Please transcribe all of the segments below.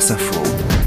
France Info.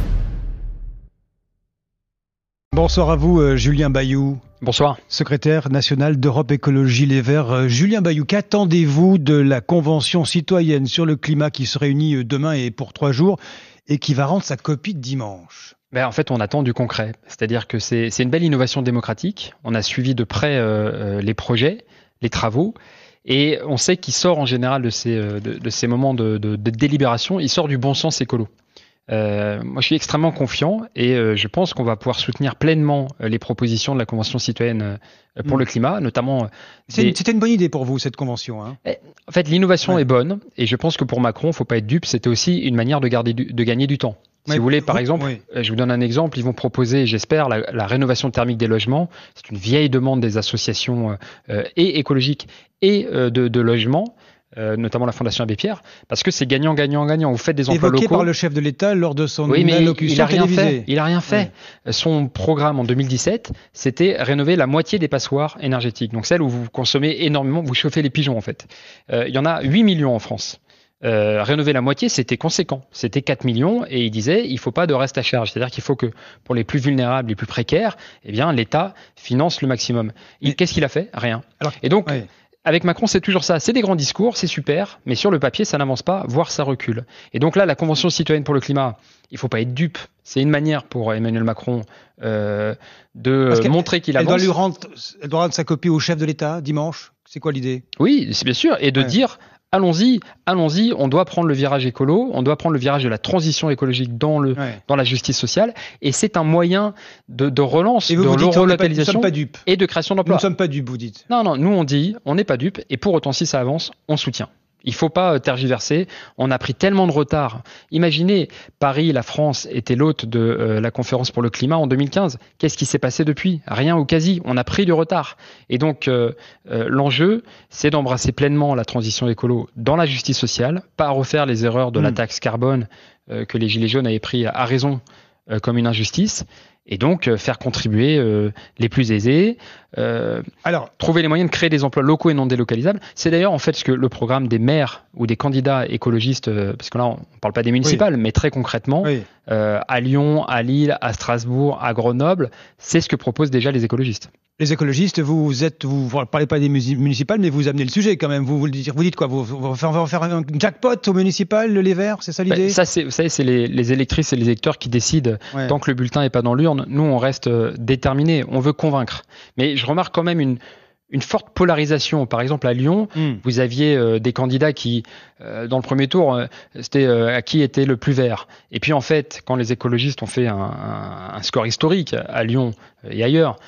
Bonsoir à vous, Julien Bayou. Bonsoir. Secrétaire national d'Europe Écologie Les Verts. Julien Bayou, qu'attendez-vous de la Convention citoyenne sur le climat qui se réunit demain et pour 3 jours et qui va rendre sa copie dimanche ? En fait, on attend du concret. C'est-à-dire que c'est une belle innovation démocratique. On a suivi de près les projets, les travaux. Et on sait qu'il sort en général de ces moments de délibération, il sort du bon sens écolo. Moi, je suis extrêmement confiant et je pense qu'on va pouvoir soutenir pleinement les propositions de la Convention citoyenne pour le climat, notamment... C'était une bonne idée pour vous, cette convention, hein. En fait, l'innovation est bonne et je pense que pour Macron, il ne faut pas être dupe, c'était aussi une manière de gagner du temps. Si vous voulez, par exemple, je vous donne un exemple, ils vont proposer, j'espère, la rénovation thermique des logements. C'est une vieille demande des associations et écologiques et de logements, notamment la Fondation Abbé Pierre, parce que c'est gagnant-gagnant-gagnant. Vous faites des emplois locaux. Évoqué par le chef de l'État lors de son allocution télévisée. Il n'a rien fait. Son programme en 2017, c'était rénover la moitié des passoires énergétiques. Donc celles où vous consommez énormément, vous chauffez les pigeons en fait. Il y en a 8 millions en France. Rénover la moitié, c'était conséquent. C'était 4 millions et il disait il ne faut pas de reste à charge. C'est-à-dire qu'il faut que pour les plus vulnérables, les plus précaires, eh bien, l'État finance le maximum. Qu'est-ce qu'il a fait ? Rien. Et donc, avec Macron, c'est toujours ça. C'est des grands discours, c'est super, mais sur le papier, ça n'avance pas, voire ça recule. Et donc là, la Convention citoyenne pour le climat, il ne faut pas être dupe. C'est une manière pour Emmanuel Macron de montrer qu'il avance. Elle doit rendre sa copie au chef de l'État dimanche. C'est quoi l'idée ? Oui, c'est bien sûr. Et de dire... Allons-y, on doit prendre le virage écolo, on doit prendre le virage de la transition écologique dans la justice sociale, et c'est un moyen de relance, de relocalisation et de création d'emplois. Nous ne sommes pas dupes, vous dites. Non, nous on dit, on n'est pas dupes, et pour autant si ça avance, on soutient. Il ne faut pas tergiverser, on a pris tellement de retard. Imaginez, Paris, la France était l'hôte de la conférence pour le climat en 2015. Qu'est-ce qui s'est passé depuis ? Rien ou quasi, on a pris du retard. Et donc l'enjeu, c'est d'embrasser pleinement la transition écolo dans la justice sociale, pas refaire les erreurs de la taxe carbone que les Gilets jaunes avaient pris à raison comme une injustice. Et donc faire contribuer les plus aisés, trouver les moyens de créer des emplois locaux et non délocalisables. C'est d'ailleurs en fait ce que le programme des maires ou des candidats écologistes, parce que là on ne parle pas des municipales, mais très concrètement, à Lyon, à Lille, à Strasbourg, à Grenoble, c'est ce que proposent déjà les écologistes. Les écologistes, vous ne parlez pas des municipales, mais vous amenez le sujet quand même. Vous dites quoi ? Vous va faire un jackpot au municipal, les Verts, c'est ça l'idée ? Vous savez, c'est les électrices et les électeurs qui décident. Tant que le bulletin n'est pas dans l'urne, nous on reste déterminés, on veut convaincre. Mais je remarque quand même une forte polarisation. Par exemple, à Lyon, vous aviez des candidats qui, dans le premier tour, c'était à qui était le plus vert. Et puis en fait, quand les écologistes ont fait un score historique à Lyon et ailleurs,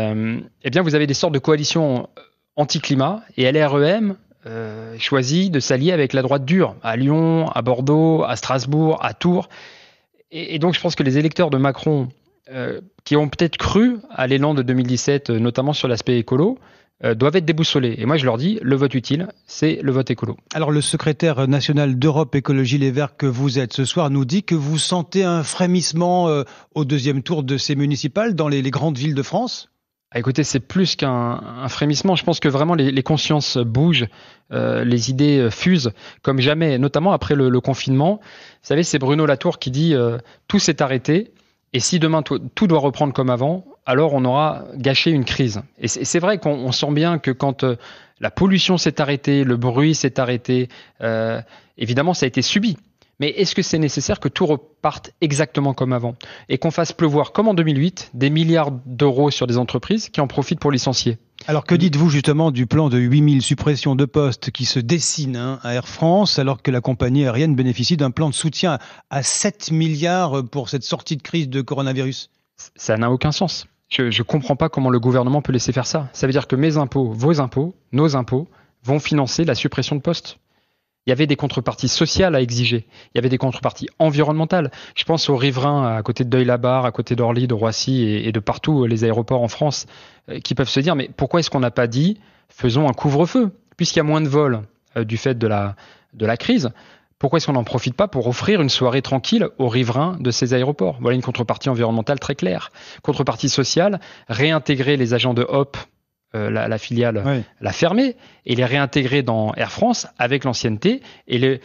eh bien vous avez des sortes de coalitions anti-climat et LREM choisit de s'allier avec la droite dure à Lyon, à Bordeaux, à Strasbourg, à Tours. Et donc je pense que les électeurs de Macron qui ont peut-être cru à l'élan de 2017, notamment sur l'aspect écolo, doivent être déboussolés. Et moi, je leur dis, le vote utile, c'est le vote écolo. Alors, le secrétaire national d'Europe Écologie Les Verts que vous êtes ce soir nous dit que vous sentez un frémissement au deuxième tour de ces municipales dans les grandes villes de France ? Écoutez, c'est plus qu'un frémissement. Je pense que vraiment les consciences bougent, les idées fusent comme jamais, notamment après le confinement. Vous savez, c'est Bruno Latour qui dit « tout s'est arrêté ». Et si demain tout doit reprendre comme avant, alors on aura gâché une crise. Et c'est vrai qu'on sent bien que quand la pollution s'est arrêtée, le bruit s'est arrêté, évidemment ça a été subi. Mais est-ce que c'est nécessaire que tout reparte exactement comme avant et qu'on fasse pleuvoir, comme en 2008, des milliards d'euros sur des entreprises qui en profitent pour licencier ? Alors que dites-vous justement du plan de 8000 suppressions de postes qui se dessine à Air France, alors que la compagnie aérienne bénéficie d'un plan de soutien à 7 milliards pour cette sortie de crise de coronavirus ? Ça n'a aucun sens. Je ne comprends pas comment le gouvernement peut laisser faire ça. Ça veut dire que mes impôts, vos impôts, nos impôts vont financer la suppression de postes. Il y avait des contreparties sociales à exiger. Il y avait des contreparties environnementales. Je pense aux riverains à côté de Deuil-la-Barre, à côté d'Orly, de Roissy et de partout les aéroports en France qui peuvent se dire mais pourquoi est-ce qu'on n'a pas dit faisons un couvre-feu puisqu'il y a moins de vols du fait de la crise. Pourquoi est-ce qu'on n'en profite pas pour offrir une soirée tranquille aux riverains de ces aéroports ? Voilà une contrepartie environnementale très claire. Contrepartie sociale, réintégrer les agents de Hop la filiale, l'a fermer et les réintégrer dans Air France avec l'ancienneté et les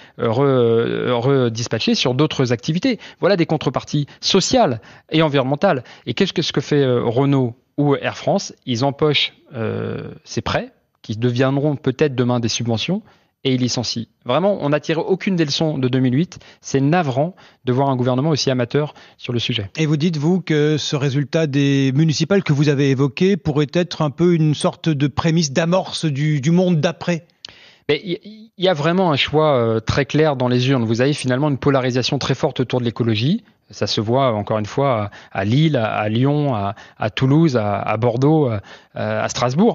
redispatcher sur d'autres activités. Voilà des contreparties sociales et environnementales. Et qu'est-ce que fait Renault ou Air France? Ils empochent ces prêts qui deviendront peut-être demain des subventions et ils licencient. Vraiment, on n'a tiré aucune des leçons de 2008. C'est navrant de voir un gouvernement aussi amateur sur le sujet. Et vous dites, vous, que ce résultat des municipales que vous avez évoqué pourrait être un peu une sorte de prémisse d'amorce du monde d'après? Il y a vraiment un choix très clair dans les urnes. Vous avez finalement une polarisation très forte autour de l'écologie. Ça se voit encore une fois à Lille, à Lyon, à Toulouse, à Bordeaux, à Strasbourg.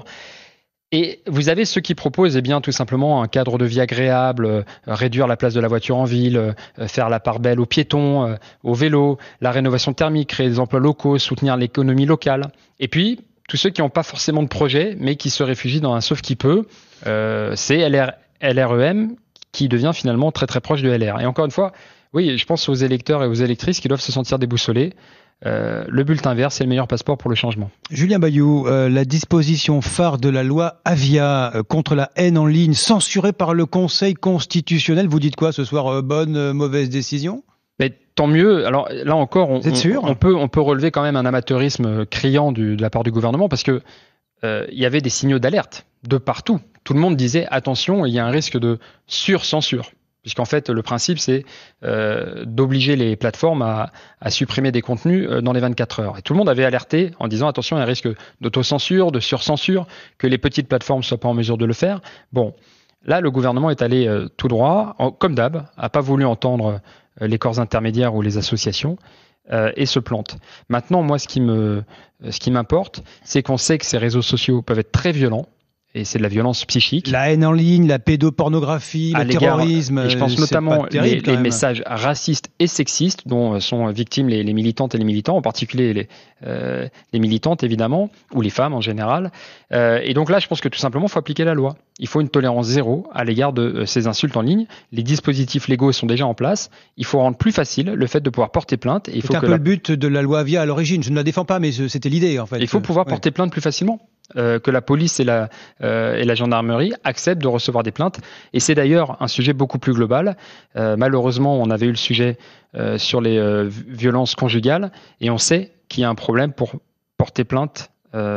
Et vous avez ceux qui proposent tout simplement un cadre de vie agréable, réduire la place de la voiture en ville, faire la part belle aux piétons, aux vélos, la rénovation thermique, créer des emplois locaux, soutenir l'économie locale. Et puis, tous ceux qui n'ont pas forcément de projet, mais qui se réfugient dans un sauf qui peut, c'est LREM qui devient finalement très très proche de LR. Et encore une fois, oui, je pense aux électeurs et aux électrices qui doivent se sentir déboussolés. Le bulletin vert, c'est le meilleur passeport pour le changement. Julien Bayou, la disposition phare de la loi Avia contre la haine en ligne, censurée par le Conseil constitutionnel, vous dites quoi ce soir? Bonne, mauvaise décision? Mais tant mieux. Alors là encore, on peut relever quand même un amateurisme criant de la part du gouvernement parce que il y avait des signaux d'alerte de partout. Tout le monde disait attention, il y a un risque de sur-censure. Puisqu'en fait, le principe, c'est d'obliger les plateformes à supprimer des contenus dans les 24 heures. Et tout le monde avait alerté en disant, attention, il y a un risque d'autocensure, de surcensure, que les petites plateformes ne soient pas en mesure de le faire. Bon, là, le gouvernement est allé tout droit, comme d'hab, n'a pas voulu entendre les corps intermédiaires ou les associations, et se plante. Maintenant, moi, ce qui m'importe, c'est qu'on sait que ces réseaux sociaux peuvent être très violents, et c'est de la violence psychique. La haine en ligne, la pédopornographie, le terrorisme. Et je pense notamment les messages racistes et sexistes dont sont victimes les militantes et les militants, en particulier les militantes évidemment, ou les femmes en général. Et donc là, je pense que tout simplement, il faut appliquer la loi. Il faut une tolérance zéro à l'égard de ces insultes en ligne. Les dispositifs légaux sont déjà en place. Il faut rendre plus facile le fait de pouvoir porter plainte. C'est un peu le but de la loi Avia à l'origine. Je ne la défends pas, mais c'était l'idée en fait. Il faut pouvoir porter plainte plus facilement. Que la police et la gendarmerie acceptent de recevoir des plaintes. Et c'est d'ailleurs un sujet beaucoup plus global. Malheureusement, on avait eu le sujet sur les violences conjugales et on sait qu'il y a un problème pour porter plainte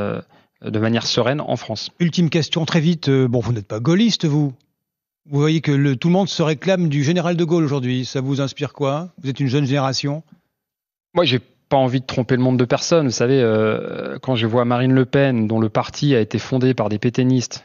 de manière sereine en France. Ultime question, très vite. Vous n'êtes pas gaulliste, vous? Vous voyez que tout le monde se réclame du général de Gaulle aujourd'hui. Ça vous inspire quoi? Vous êtes une jeune génération? Moi, j'ai pas envie de tromper le monde de personne. Vous savez, quand je vois Marine Le Pen, dont le parti a été fondé par des pétainistes,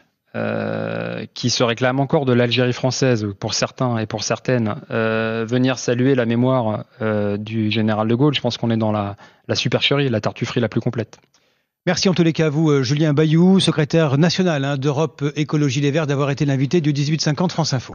qui se réclament encore de l'Algérie française, pour certains et pour certaines, venir saluer la mémoire du général de Gaulle, je pense qu'on est dans la supercherie, la tartufferie la plus complète. Merci en tous les cas à vous, Julien Bayou, secrétaire national d'Europe Écologie Les Verts, d'avoir été l'invité du 1850 France Info.